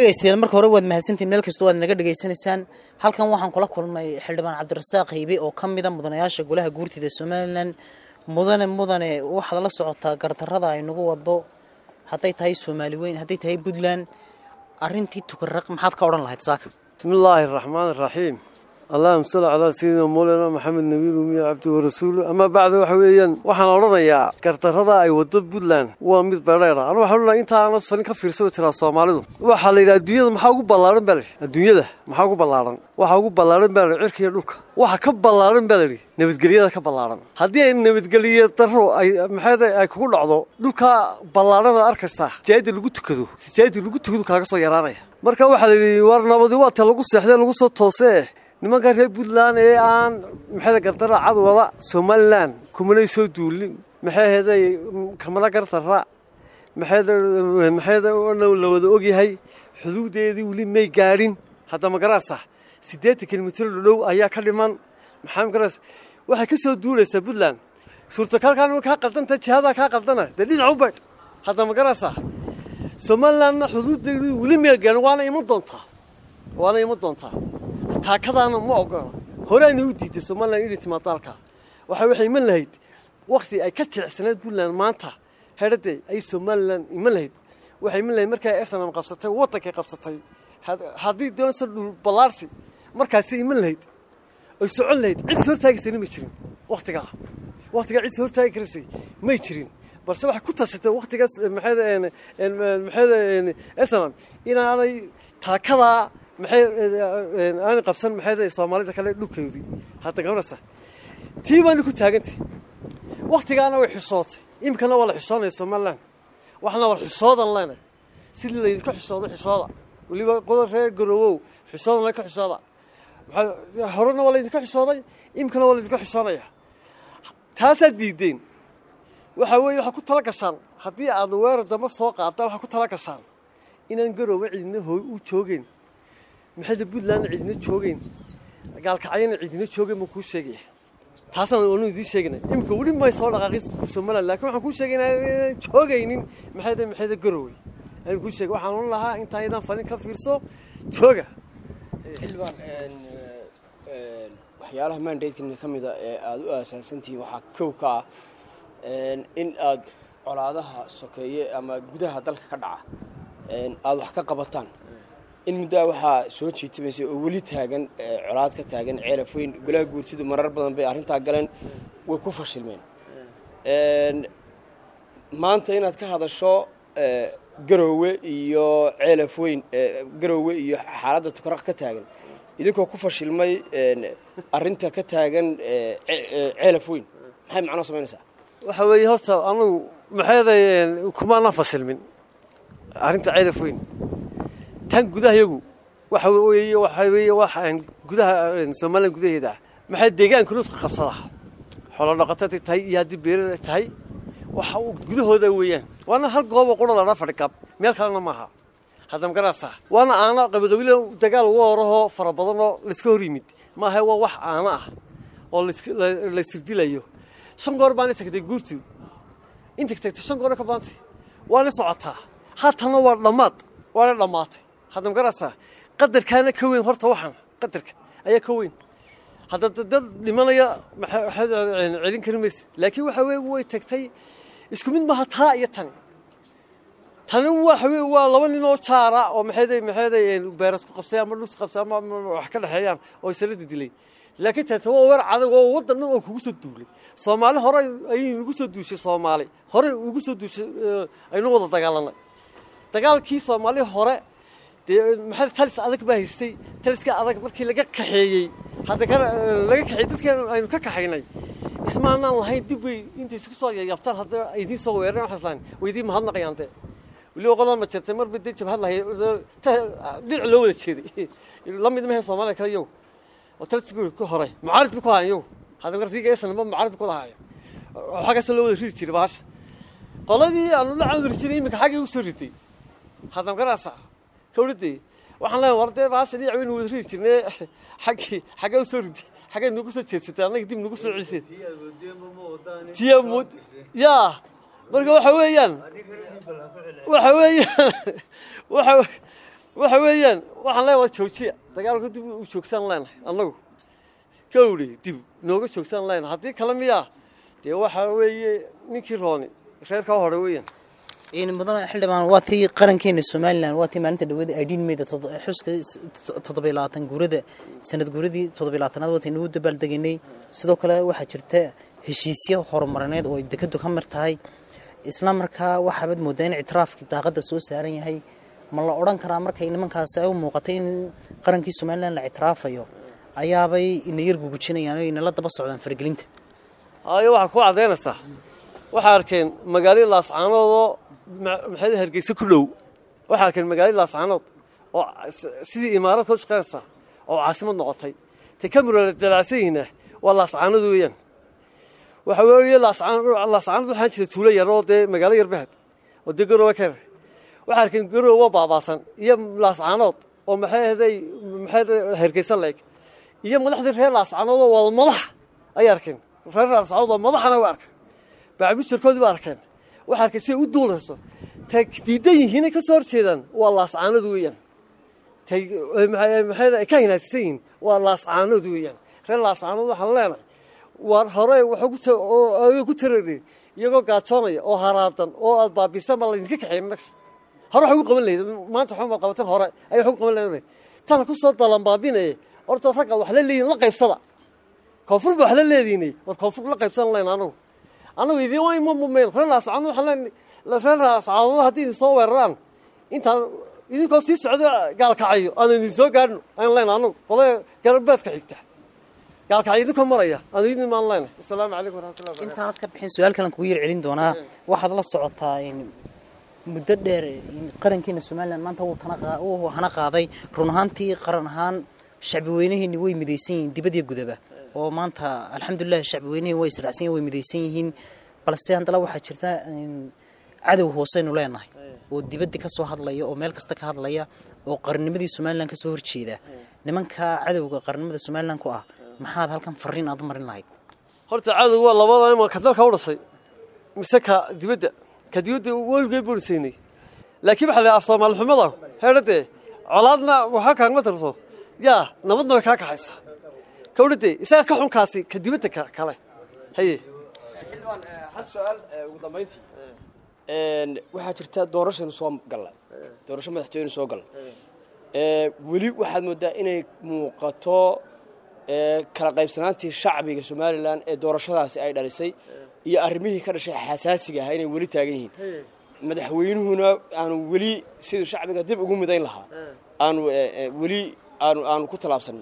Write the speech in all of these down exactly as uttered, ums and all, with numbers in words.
dhageystayaal marka hore waad mahadsantiin meel kasta waad naga dhageysanaysaan halkan waxaan kula kulmay xildhibaan Cabdirasaaq Haybe oo kamid ah mudanayaasha golaha guurtida Soomaaliland mudane mudane waxa la socota gardarrada ay nagu wado haday tahay Soomaali weyn haday tahay Puntland arintii tukarraq maxaad ka oran lahayd saaka bismillaahir rahmaanir rahiim اللهم صل على سيدنا مولانا محمد نبي الأمي عبده ورسوله أما بعد وحويا وحنا أورنا كرتردا أي ودب بودلان وميت بريرة أنا وحنا أنت أنا فني كفير سوي ترى صومالي وحلا إلى الدنيا محاوج بلارن بلش الدنيا ده محاوج بلارن وحاوج بلارن بلش عرك يروك وحكب بلارن بلري نبت قليل كب بلارن هذه نبت قليل ترى أي محاذا أي كل عضو دولك بلارن أركسه جايد اللي قلت كذو جايد اللي قلت كذو كلاقص يراني مركب واحد اللي ورنا بدي وقت اللي قص إحدى اللي قص توصيه nimanka reer Puntland ee aan maxay gartara cad wada Soomaaliland kumanay soo duulin maxay heeday kamala gartara maxay maxay la wada og yahay xuduudeedii wali may gaarin hadda ma garasa sideed kiiloomitir dhow ayaa ka dhiman maxay garas waxa ka soo duulaysa Puntland suurtagalkan ka qaldanta jihada ka qaldana dhinac u bayd hadda ma garasa Soomaaliland xuduudeedii wali may gaarin waana ima doontaa waana ima doontaa taakadana ma ogola horaan u diiday Soomaaliland inay timaadalka waxa waxay iman lahayd waqti ay ka jilcsaneed Puntland maanta heeradey ay Soomaaliland iman lahayd waxay iman lahayd markay aysan qabsatay wadanka qabsatay hadii doonsan dhul balaarsi markaas iman lahayd ay socon lahayd cid soo taagaysan ma jirin waqtiga waqtiga cid soo taagi karisay ma jirin balse waxa ku tashatay waqtigaas maxay maxay aysan inaanay taakada maxay aan qabsan maxay Soomaalida kale dhulkeedii hadda gabarsa tiibaan ku taagantay waqtigaana way xisootay imkana wala xisoonay Soomaaliland waxna wala xisoodan leena sidii la idinku xisoodo xisooda waliba qodar reer garowow xisoodan la ka xisooda waxa horena wala idinku xisooday imkana wala idinku xisoonaya taasa diideen waxa weey waxa ku tala gashaan hadii aad weer dama soo qaadda waxa ku tala gashaan inaan garowo cidina hooy u joogeen maxay Puntland cidina joogeen gaalka ayna cidina joogeen ma ku sheegay taasana oo idin sheegnay imka wali ma soo dhaqaaqis Soomaaliland laakiin waxaan ku sheegnay joogaynin maxay maxay garowe aan ku sheegay waxaan u lahaa inta aydan fadin ka fiirso jooga xilbaan een een waxyaalaha mandate-ka kamida ee aad u aasaasantii waxa koow ka een in aad colaadaha sokeeye ama gudaha dalka ka dhaca een aad wax ka qabataan in muddo waxa soo jiitimaysay oo wali taagan colaad ka taagan ceelaf weyn golaha guurtidu marar badan bay arinta galeen way ku fashilmeen een maanta inaad ka hadasho garowe iyo ceelaf weyn garowe iyo xaaladda tukaraq ka taagan idinkoo ku fashilmay een arinta ka taagan ceelaf weyn maxay macno sameynaysaa waxa weey horta anagu maxay kuma na fashilmin arinta ceelaf weyn tan gudahayagu waxa weeye waxa weeye waxaan gudaha Soomaaliland gudaheeda maxay deegaanka nus qabsada xoolo dhaqatada tahay iyo hadii beerada tahay waxa uu gudahooda weeyaan waana hal goob oo qurada la fadhikab meel kale ma aha hadam garasa waana aana qabaqabil dagaal ugu horaho fara badan oo la iska hor yimid ma aha wax aana ah oo la isdilayo shan goor baan tagtay guurtu inta tagtay shan goor ka baantay waana socotaa haatana waa dhamaad waana dhamaatay hadam garasa qadar kaana ka weyn horta waxan qadarka ayaa ka weyn hadda dad dhimanaya maxay celin karmays laakiin waxa weey way tagtay isku mid ma taa iyo tan tan waxa weey waa laba nin oo jaara oo maxay maxay beeras ku qabsay ama dhus qabsay ama wax ka dhaxeeyaan oo isla dilay laakiin tan waa war cadag oo wadan oo kugu soo duulay Soomaali hore ay ugu soo duushay Soomaali hore ugu soo duushay aynu wada dagaalanay dagaalkii Soomaali hore maxay talis adag baa haystay taliska adag markii laga kaxeeyay hada ka laga kaxeeyay dadka aynu ka kaxeynay ismaana lahayn dib way intii isku soo yaabtaan hada idin soo weerareen xaslaan weydii ma hadnaqayaante wali qodon ma jirtay mar bidii jabhad lahayd dhinac loo wada jeeday lamid ma haysan Soomaaliya kale yow oo talisku ku horay mucaarad ku hayo hada markii aysan ma mucaarad ku lahaay waxa ka loo wada riid jiray baash qoladii aanu la caawin jiray imika xagee u soo ritay hada garasa كولدي وحنا وردي باش اللي عوين ودري جرنا حقي حاجه وسردي حاجه نوغو سو جيستا انا قديم نوغو سو عيسين تيا مود يا marka waxa weeyaan waxa weeyaan waxa waxa weeyaan waxaan leeyahay joojiya dagaalku dib u joogsan leen annagu kawri dib nooga joogsan leen haddii kala miya dee waxa weeye ninkii rooni reerka hore weeyaan in mudan xildhibaan waa tii qarankeena Soomaaliland waa tii maalinta dhaweed ay dhiin meeda xuska toddoba iyo labaatan guurada sanad guuradii toddoba iyo labaatanaad waa inuu dabaal deganay sidoo kale waxa jirta heshiisyo horumarineed oo dekadu ka martahay isla markaa waxa bad moodeen ictiraafkii daaqada soo saaran yahay ma la oran karaa markay nimankaas ay u muuqatay in qarankii Soomaaliland la ictiraafayo ayaabay in yar gugujinayaan oo in la daba socdaan fargelinta ayo waxa ku cadeynaysa waxa arkeen magaalada Laascaanood maxay Hargeysa ku dhow waxa arkeen magaalada Laascaanood oo sidii imaaraad ku shaqeysa oo caasimad noqotay takamul dalaasayna waa Laascaanood weeyaan waxa weeye Laascaanood Laascaanood waxa jirta tuulo yar oo de magaalo yar bahad oo degro ka waxa arkeen garo waa baabaasan iyo Laascaanood oo maxay haday maxay Hargeysa leeg iyo madaxda reer Laascaanood oo wada madax ay arkeen reer Laascaanood madaxna waa arkeen baabi shirkoodu waa arkeen waxa arkay si u duulayso tagdiidan yihiin ka soo horjeedaan waa Laascaanood weeyaan tay maxay maxay ka hinaasin waa Laascaanood weeyaan reer Laascaanood waxa leenahay war hore waxa ku oo ku tiray iyagoo gaajoonaya oo haraadan oo aad baabisan ma la idinka kaxeyn max hore waxa ku qaban leeyahay maanta waxa qabatan hore ay waxa ku qaban leeyahay tan ku soo dalan baabinay orto ragga wax la leeyin la qaybsada koonfur wax la leedinay war koonfur la qaybsan leen anagu anagu idin way ma mumeen reer Laascaanood waxa leen la reer Laascaanood hadii soo weeraraan inta idin ko sii socdo gaal kacayo aan idin soo gaadno aan leen anagu qolay garbaadka xigta gaal kacayo ka maraya aan idin maan leen assalaamu alaykum warahmatullahi wabarakatuh inta aad ka bixin su'aal kale ku yir celin doonaa waxaad la socotaa in muddo dheer qarankeena Soomaaliland maanta uu tanaqa uu hana qaaday run ahaantii qaran ahaan shacbi weynaheena way midaysan yihiin dibadda gudaba oo maanta alxamdulillah shacbi weynaheena way israacsan way midaysan yihiin balse handala waxa jirta cadow hoosaynu leenahay oo dibadda ka soo hadlaya oo meel kasta ka hadlaya oo qarnimadii Soomaaliland ka soo horjeeda nimanka cadowga qarnimada Soomaaliland ku ah maxaad halkan fariin aad marin lahayd horta cadow waa labada ima ka dalka u dhashay mise ka dibadda ka dibadda walgay bulsheynay laakiin waxa la af Soomaali xumada heerade colaadna waxa ka ma tarso yaa nabadna way ka kaxaysa kawdade isaga ka xunkaasi ka dibadda kale haye xilwan hal su'aal ugu dambeyntii een waxa jirta doorasho soo galay doorasho madaxtooyada soo galay ee wali waxaad moodaa inay muuqato ee kala qaybsanaantii shacbiga Soomaaliland ee doorashadaasi ay dhalisay iyo arrimihii ka dhashay xasaasiga ah inay wali taagan yihiin madaxweynuhuna aanu wali sidoo shacbiga dib ugu midayn lahaa aanu wali aanu aanu ku talaabsanay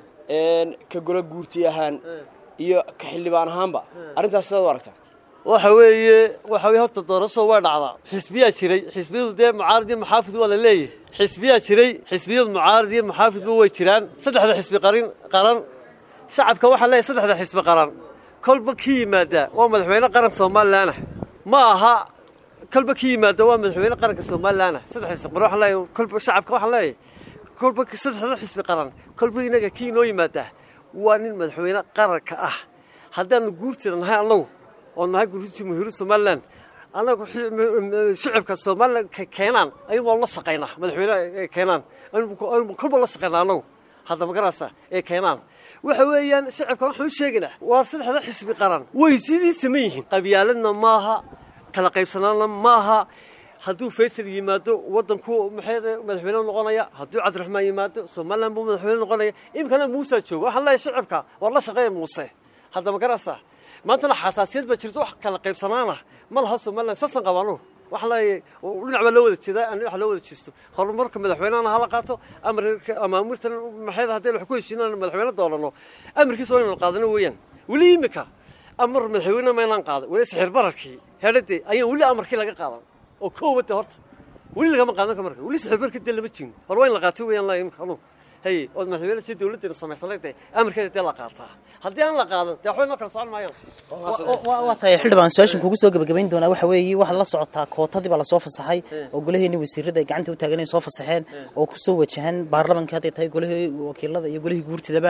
een ka golo guurti ahaan iyo ka xildhibaan ahaanba arintaas sidoo aragtaa waxa weeye waxa weeye horta doorasho waa dhacda xisbiya jiray xisbiyadu de mucaarad iyo muxaafid wala leeyahay xisbiya jiray xisbiyadu mucaarad iyo muxaafid way jiraan saddexda xisbi qaran qaran shacabka waxa leeyahay saddexda xisbi qaran kolba ki yimaada waa madaxweyne qaranka Soomaaliland ma aha kolba ki yimaada waa madaxweyne qaranka Soomaaliland saddexda xisbi qaran waxa leeyahay kolba shacabka waxa leeyahay kolba saddexda xisbi qaran kolba inaga ki noo yimaada waa nin madaxweyne qaranka ah haddaan guurtinahay anagu oo nahay gurigii Jamhuuriyadda Soomaaliland anagu shacabka Soomaaliland ka keenan ayuu la shaqeynaa madaxweyne keenan ayuu kulba la shaqeynaa anagu hadda magarasa ee keenan waxa weeyaan shacabka wuxuu sheegaynaa waa saddexda xisbi qaran way sidii sameeyeen qabyaaladna maaha kala qaybsanaana maaha hadduu Faysal yimaado wadanku maxay madaxweyne noqonaya hadduu Cabdiraxmaan yimaado Soomaaliland buu madaxweyne noqonaya imkana Muuse joogo waxa la shacabka war la shaqeeyo Muuse hadda magarasa maanta la xasaasiyad ba jirto wax kala qaybsanaana ma laha Soomaaliland sasan qabaano wax la dhinac wada wada jeedaa aan wax la wada jeesto horumarka madaxweynaha hala qaato amarka amaamirta maxay hadii wax ku heshiinaan madaxweyne doolano amarkiisa waa inuu qaadano weeyaan wali imika amar madaxweyne ma inaan qaado wali sixir bararkii heerade ayaan wali amarkii laga qaadan oo koobada horta wali laga ma qaadan kamarka wali sixir bararkii dal lama jirin hor waa in la qaato weeyaan la imika anu hay oo madaxweyne si dawladda sameeysanayday amarkeeda la qaataa hadii aan la qaadan taa waxay noo kala socon maayaan waa tahay xildhibaan su'aashan kugu soo gabagabayn doona waxa weeye waxa la socotaa kootadii baa la soo fasaxay oo golaheena wasiirada ay gacanta u taaganay soo fasaxeen oo ku soo wajahan baarlamaanka haday tahay golaha wakiilada iyo golaha guurtidaba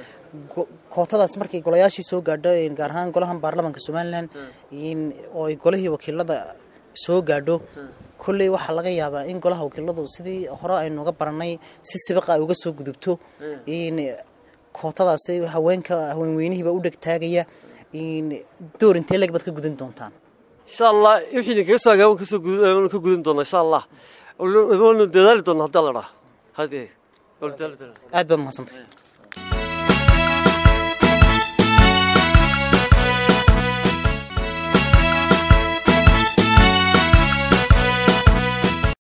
kootadaas markay golayaashii soo gaadho gaar ahaan golahan baarlamaanka Soomaaliland in oo ay golahii wakiilada soo gaadho kolley waxaa laga yaabaa in golaha wakiiladu sidii hore aynu uga baranay si sibaqa ay uga soo gudubto in kootadaasi haweenka haweenweynihiiba u dhegtaagaya in door intee leeg baad ka gudan doontaan insha allah wixii kaga soo gaabon ka soo gudan ka gudan doona insha allah walaal dadaali doona hadda la dhaha hadii aad baa mahadsantahay